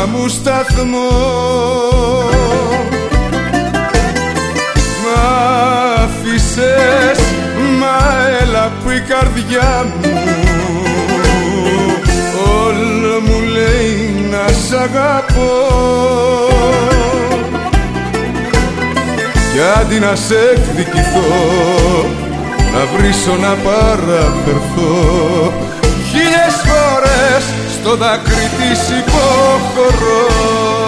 μου σταθμό. Μ' άφησες, μα έλα που η καρδιά μου όλο μου λέει να σ' αγαπώ. Κι αντί να σε εκδικηθώ, να βρίσω να παραφερθώ, χίλιες φορές στο δάκρυ της υποχωρώ.